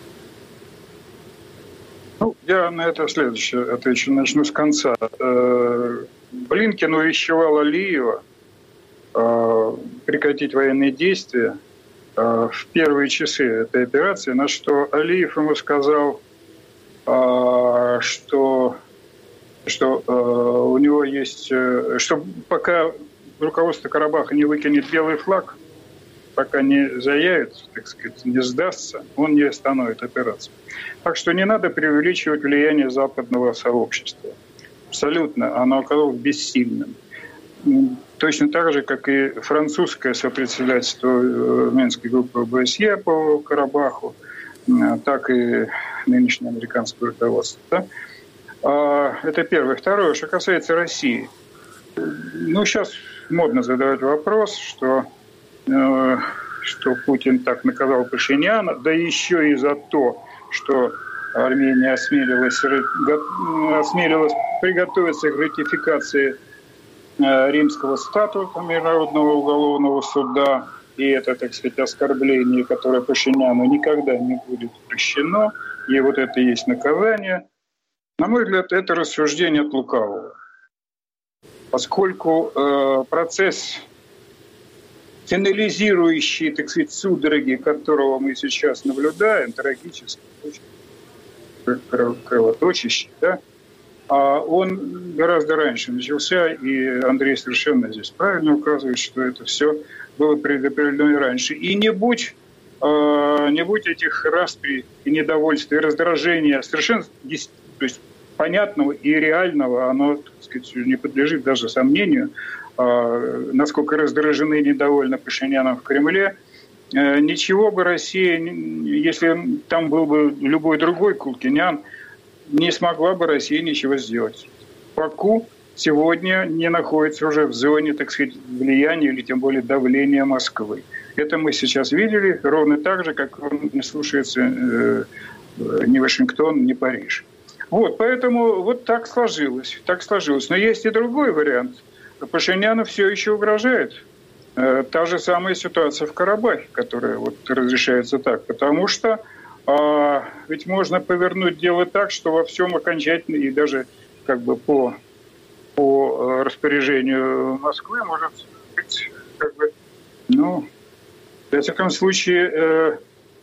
Ну, я на это следующее отвечу. Начну с конца. Блинкен увещевал Алиева прекратить военные действия в первые часы этой операции, на что Алиев ему сказал, что, что у него есть... что пока руководство Карабаха не выкинет белый флаг, пока не заявит, так сказать, не сдастся, он не остановит операцию. Так что не надо преувеличивать влияние западного сообщества. Абсолютно. Оно оказалось бессильным. Точно так же, как и французское сопредседательство Минской группы ОБСЕ по Карабаху, так и нынешнее американское руководство. Да? Это первое. Второе, что касается России. Ну, сейчас модно задавать вопрос, что что Путин так наказал Пашиняна, да еще и за то, что Армения осмелилась, осмелилась приготовиться к ратификации Римского статута Международного уголовного суда. И это, так сказать, оскорбление, которое Пашиняну никогда не будет прощено. И вот это и есть наказание. На мой взгляд, это рассуждение от лукавого. Поскольку э, процесс, финализирующий, так сказать, судороги, которого мы сейчас наблюдаем, трагический, кровоточащий, да, а он гораздо раньше начался, и Андрей совершенно здесь правильно указывает, что это все было предопределено и раньше. И не будь, э, не будь этих распри и недовольства, и раздражения совершенно то есть, понятного и реального, оно, так сказать, не подлежит даже сомнению, э, насколько раздражены и недовольны Пашиняном в Кремле. Э, ничего бы Россия, если там был бы любой другой Кулкинян, не смогла бы Россия ничего сделать. Баку сегодня не находится уже в зоне, так сказать, влияния или тем более давления Москвы. Это мы сейчас видели ровно так же, как он не слушается э, ни Вашингтон, ни Париж. Вот, поэтому вот так сложилось, так сложилось. Но есть и другой вариант. Пашиняну все еще угрожает э, та же самая ситуация в Карабахе, которая вот разрешается так, потому что А ведь можно повернуть дело так, что во всем окончательно и даже как бы по, по распоряжению Москвы может быть, как бы, ну, во всяком случае, э,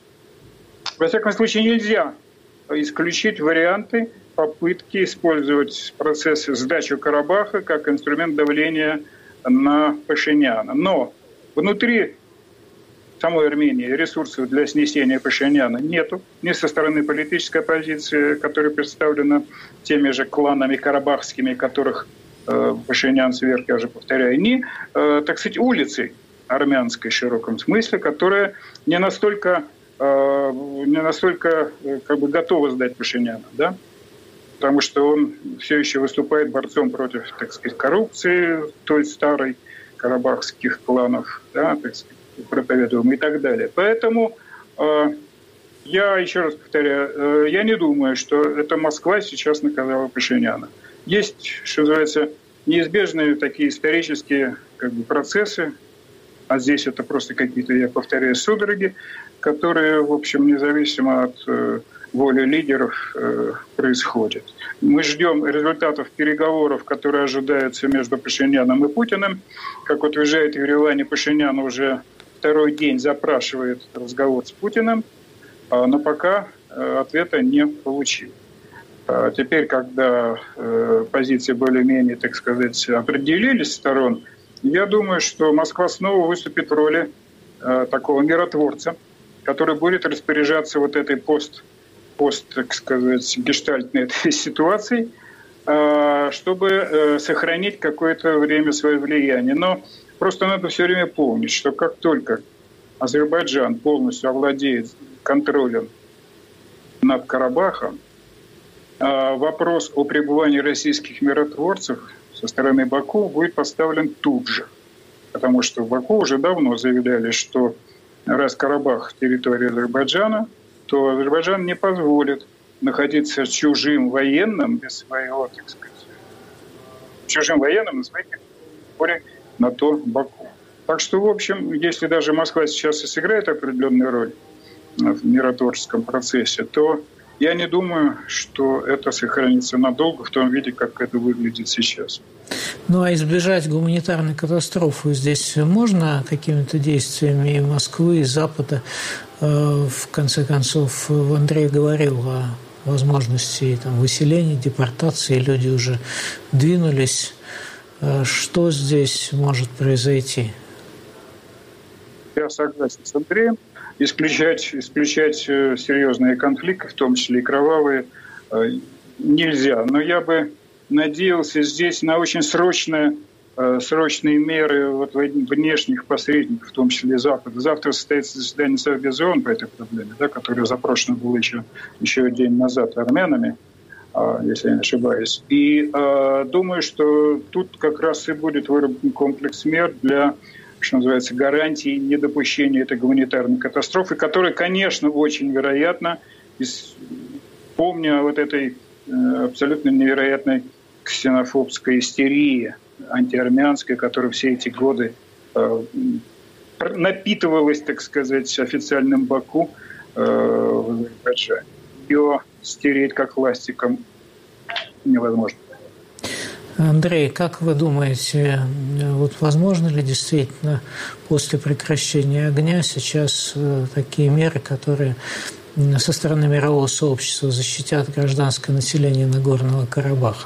во всяком случае нельзя исключить варианты попытки использовать процесс сдачи Карабаха как инструмент давления на Пашиняна. Но внутри самой Армении ресурсов для снесения Пашиняна нету. Ни со стороны политической оппозиции, которая представлена теми же кланами карабахскими, которых э, Пашинян сверх, я же повторяю, ни, э, так сказать, улицей армянской в широком смысле, которая не настолько, э, не настолько э, как бы готова сдать Пашиняна, да? Потому что он все еще выступает борцом против, так сказать, коррупции той старой карабахских кланов, да, так сказать, проповедуем и так далее. Поэтому э, я еще раз повторяю, э, я не думаю, что это Москва сейчас наказала Пашиняна. Есть, что называется, неизбежные такие исторические как бы, процессы, а здесь это просто какие-то, я повторяю, судороги, которые, в общем, независимо от э, воли лидеров э, происходят. Мы ждем результатов переговоров, которые ожидаются между Пашиняном и Путиным. Как утверждает в Ереване, Пашинян уже второй день запрашивает разговор с Путиным, но пока ответа не получил. Теперь, когда позиции более-менее, так сказать, определились сторон, я думаю, что Москва снова выступит в роли такого миротворца, который будет распоряжаться вот этой пост, пост так сказать, гештальтной этой ситуацией, чтобы сохранить какое-то время свое влияние. Но просто надо все время помнить, что как только Азербайджан полностью овладеет контролем над Карабахом, вопрос о пребывании российских миротворцев со стороны Баку будет поставлен тут же. Потому что в Баку уже давно заявляли, что раз Карабах — территория Азербайджана, то Азербайджан не позволит находиться чужим военным без своего, так сказать, чужим военным на своей территории, на то Баку. Так что, в общем, если даже Москва сейчас и сыграет определенную роль в миротворческом процессе, то я не думаю, что это сохранится надолго в том виде, как это выглядит сейчас. Ну, а избежать гуманитарной катастрофы здесь можно какими-то действиями и Москвы, и Запада? В конце концов, Андрей говорил о возможности там, выселения, депортации, люди уже двинулись. Что здесь может произойти? Я согласен с Андреем. Исключать, исключать серьезные конфликты, в том числе и кровавые, нельзя. Но я бы надеялся здесь на очень срочные, срочные меры вот, внешних посредников, в том числе Запада. Завтра состоится заседание Совбеза ООН по этой проблеме, да, которое запрошено было еще, еще день назад армянами, если я не ошибаюсь. И э, думаю, что тут как раз и будет выработан комплекс мер для, что называется, гарантии недопущения этой гуманитарной катастрофы, которая, конечно, очень вероятно, из, помню о вот этой абсолютно невероятной ксенофобской истерии антиармянской, которая все эти годы напитывалась, так сказать, официальным Баку в Азербайджане. Ее стереть как ластиком невозможно. Андрей, как вы думаете, вот возможно ли действительно после прекращения огня сейчас такие меры, которые со стороны мирового сообщества защитят гражданское население Нагорного Карабаха?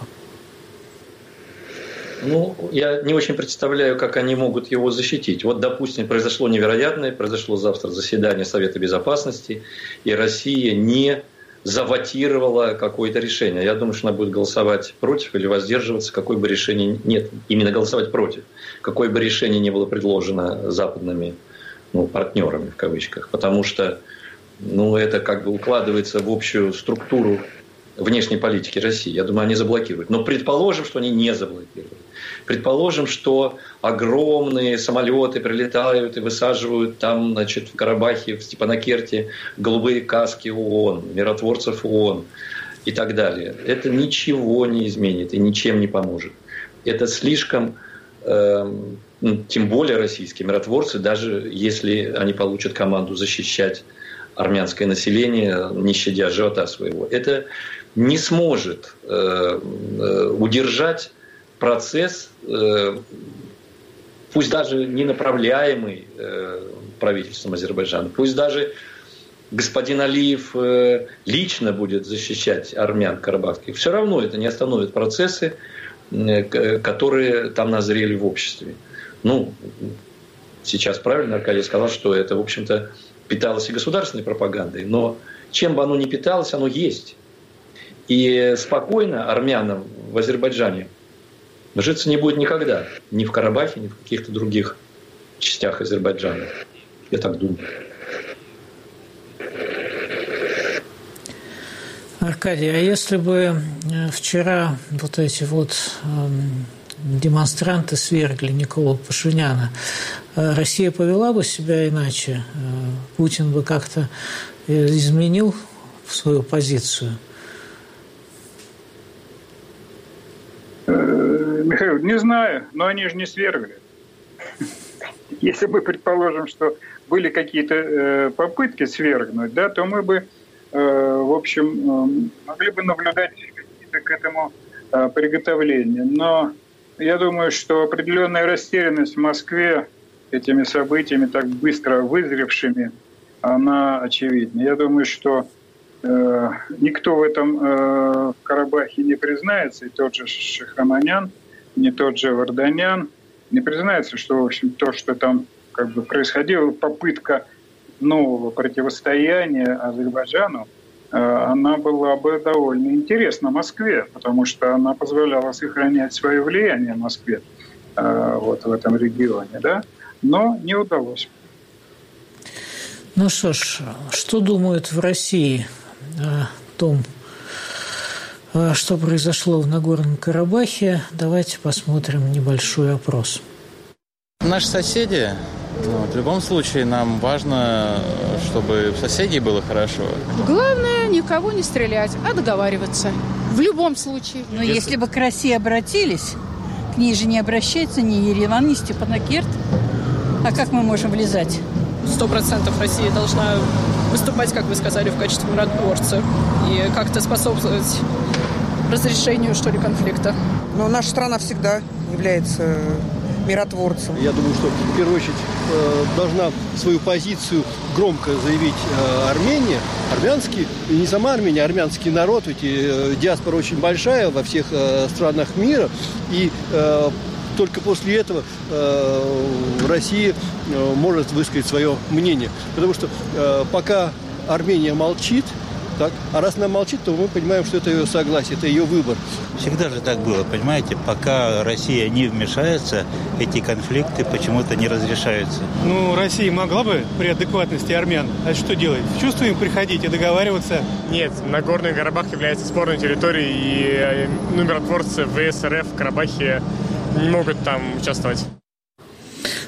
Ну, я не очень представляю, как они могут его защитить. Вот, допустим, произошло невероятное, произошло завтра заседание Совета Безопасности, и Россия не завотировала какое-то решение. Я думаю, что она будет голосовать против или воздерживаться, какое бы решение... Нет, именно голосовать против. Какое бы решение не было предложено западными ну, партнерами, в кавычках. Потому что ну, это как бы укладывается в общую структуру внешней политики России. Я думаю, они заблокируют. Но предположим, что они не заблокируют. Предположим, что огромные самолеты прилетают и высаживают там, значит, в Карабахе, в Степанакерте голубые каски ООН, миротворцев ООН и так далее. Это ничего не изменит и ничем не поможет. Это слишком, э, тем более российские миротворцы, даже если они получат команду защищать армянское население, не щадя живота своего, это не сможет э, э, удержать процесс, э, пусть даже не направляемый э, правительством Азербайджана, пусть даже господин Алиев э, лично будет защищать армян карабахских, все равно это не остановит процессы, э, которые там назрели в обществе. Ну, сейчас правильно Аркадий сказал, что это, в общем-то, питалось и государственной пропагандой, но чем бы оно ни питалось, оно есть. И спокойно армянам в Азербайджане житься не будет никогда. Ни в Карабахе, ни в каких-то других частях Азербайджана. Я так думаю. Аркадий, а если бы вчера вот эти вот демонстранты свергли Николу Пашиняна, Россия повела бы себя иначе? Путин бы как-то изменил свою позицию? Михаил, не знаю, но они же не свергли. Если бы, предположим, что были какие-то попытки свергнуть, да, то мы бы, в общем, могли бы наблюдать какие-то к этому приготовления. Но я думаю, что определенная растерянность в Москве этими событиями, так быстро вызревшими, она очевидна. Я думаю, что э, никто в этом э, Карабахе не признается, и тот же Шахраманян, не тот же Варданян, не признается, что, в общем, то, что там как бы происходило, попытка нового противостояния Азербайджану, э, она была бы довольно интересна Москве, потому что она позволяла сохранять свое влияние в Москве, э, вот в этом регионе, да, но не удалось. Ну что ж, что думают в России о том, что произошло в Нагорном Карабахе? Давайте посмотрим небольшой опрос. Наши соседи, ну, в любом случае нам важно, чтобы у соседей было хорошо. Главное никого не стрелять, а договариваться. В любом случае. Но если, если бы к России обратились, к ней же не обращается ни Ереван, ни Степанакерт. А как мы можем влезать? Сто процентов Россия должна выступать, как вы сказали, в качестве миротворца и как-то способствовать разрешению, что ли, конфликта. Но наша страна всегда является миротворцем. Я думаю, что в первую очередь должна свою позицию громко заявить Армения, армянский, и не сама Армения, а армянский народ, ведь диаспора очень большая во всех странах мира, и только после этого э, Россия э, может высказать свое мнение. Потому что э, пока Армения молчит, так, а раз она молчит, то мы понимаем, что это ее согласие, это ее выбор. Всегда же так было, понимаете? Пока Россия не вмешается, эти конфликты почему-то не разрешаются. Ну, Россия могла бы при адекватности армян, а что делать? В чувство им приходить и договариваться? Нет, Нагорный Карабах является спорной территорией, и ну, миротворцы ВС РФ в Карабахе не могут там участвовать.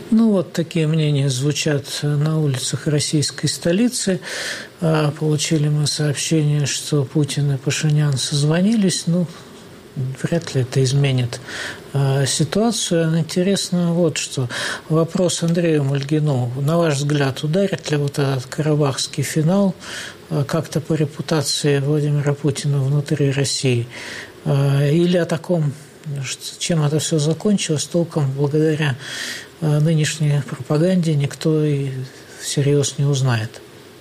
Ну, вот такие мнения звучат на улицах российской столицы. Получили мы сообщение, что Путин и Пашинян созвонились. Ну, вряд ли это изменит ситуацию. Интересно вот что. Вопрос Андрею Мальгину. На ваш взгляд, ударит ли вот этот карабахский финал как-то по репутации Владимира Путина внутри России? Или о таком, чем это все закончилось, толком благодаря нынешней пропаганде никто и всерьез не узнает?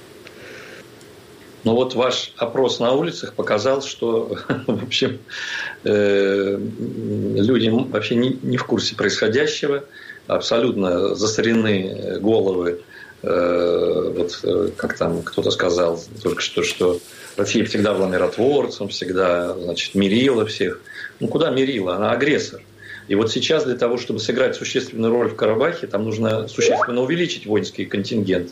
Ну вот ваш опрос на улицах показал, что, в общем, люди вообще не в курсе происходящего, абсолютно засорены головы. Вот как там кто-то сказал только что, что Россия всегда была миротворцем, всегда, значит, мирила всех. Ну куда мирила? Она агрессор. И вот сейчас для того, чтобы сыграть существенную роль в Карабахе, там нужно существенно увеличить воинский контингент.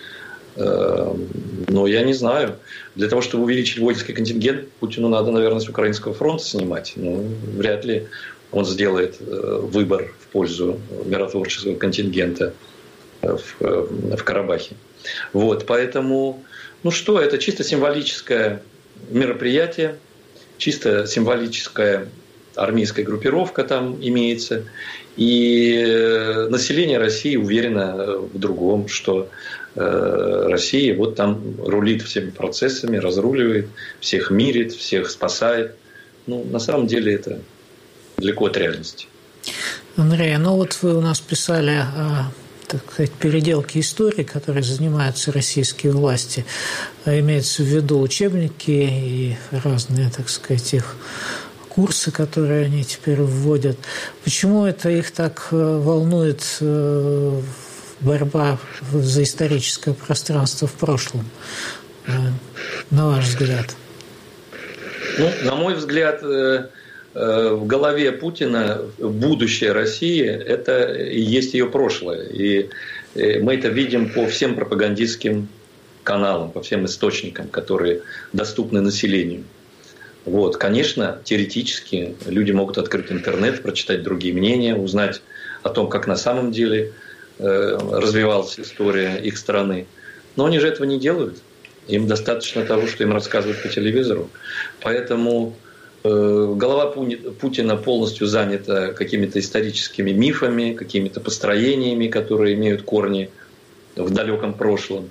Но я не знаю. Для того, чтобы увеличить воинский контингент, Путину надо, наверное, с Украинского фронта снимать. Ну, вряд ли он сделает выбор в пользу миротворческого контингента в, в Карабахе. Вот, поэтому, ну что, это чисто символическое мероприятие, чисто символическая армейская группировка там имеется. И население России уверено в другом, что Россия вот там рулит всеми процессами, разруливает, всех мирит, всех спасает. Ну, на самом деле это далеко от реальности. Андрей, ну вот вы у нас писали о, так сказать, переделке истории, которой занимаются российские власти. Имеется в виду учебники и разные, так сказать, их курсы, которые они теперь вводят. Почему это их так волнует борьба за историческое пространство в прошлом, на ваш взгляд? Ну, на мой взгляд, в голове Путина будущее России – это и есть ее прошлое. И мы это видим по всем пропагандистским каналам, по всем источникам, которые доступны населению. Вот, конечно, теоретически люди могут открыть интернет, прочитать другие мнения, узнать о том, как на самом деле развивалась история их страны. Но они же этого не делают. Им достаточно того, что им рассказывают по телевизору. Поэтому э, голова Путина полностью занята какими-то историческими мифами, какими-то построениями, которые имеют корни в далеком прошлом.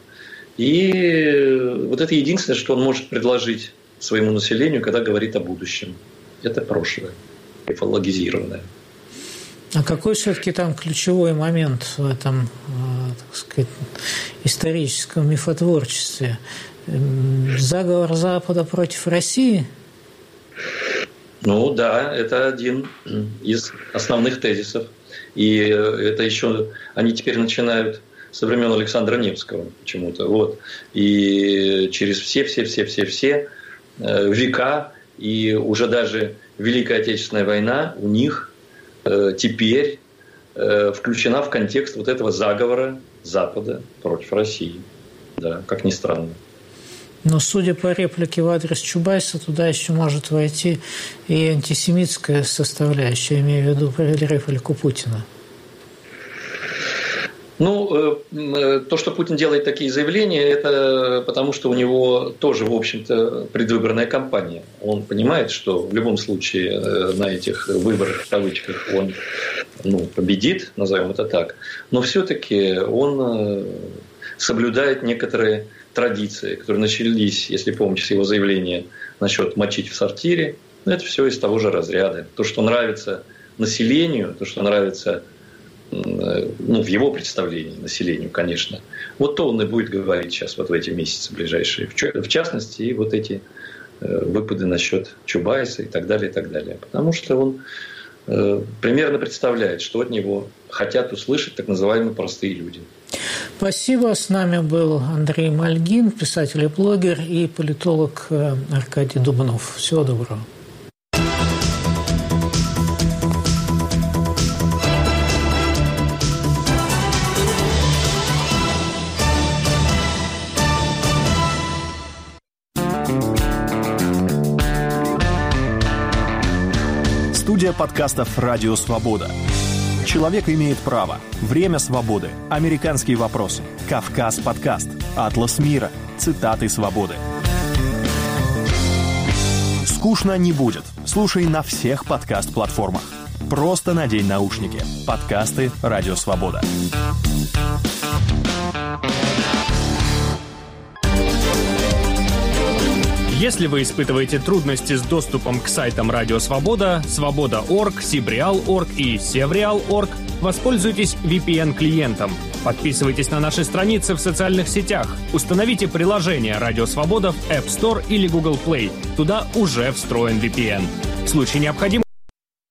И вот это единственное, что он может предложить своему населению, когда говорит о будущем. Это прошлое, мифологизированное. А какой все-таки там ключевой момент в этом, так сказать, историческом мифотворчестве? Заговор Запада против России? Ну да, это один из основных тезисов. И это еще они теперь начинают со времен Александра Невского почему-то. Вот. И через все-все-все-все-все века и уже даже Великая Отечественная война у них теперь включена в контекст вот этого заговора Запада против России. Да, как ни странно. Но судя по реплике в адрес Чубайса, туда еще может войти и антисемитская составляющая, имея в виду реплику Путина. Ну, то, что Путин делает такие заявления, это потому, что у него тоже, в общем-то, предвыборная кампания. Он понимает, что в любом случае на этих выборах, в кавычках, он ну, победит, назовем это так. Но все-таки он соблюдает некоторые традиции, которые начались, если помните, с его заявления насчет мочить в сортире. Это все из того же разряда. То, что нравится населению, то, что нравится ну, в его представлении населению, конечно. Вот то он и будет говорить сейчас вот в эти месяцы ближайшие. В частности, и вот эти выпады насчет Чубайса и так далее, и так далее. Потому что он э, примерно представляет, что от него хотят услышать так называемые простые люди. Спасибо. С нами был Андрей Мальгин, писатель и блогер, и политолог Аркадий Дубнов. Всего доброго. Студия подкастов «Радио Свобода». Человек имеет право. Время свободы. Американские вопросы. Кавказ подкаст. Атлас мира. Цитаты свободы. Скучно не будет. Слушай на всех подкаст-платформах. Просто надень наушники. Подкасты «Радио Свобода». Если вы испытываете трудности с доступом к сайтам Радио Свобода, Свобода точка орг, Сибреал точка орг и Севреал точка орг, воспользуйтесь ви пи эн-клиентом. Подписывайтесь на наши страницы в социальных сетях. Установите приложение Радио Свобода в App Store или Google Play. Туда уже встроен ви пи эн. В случае необходимости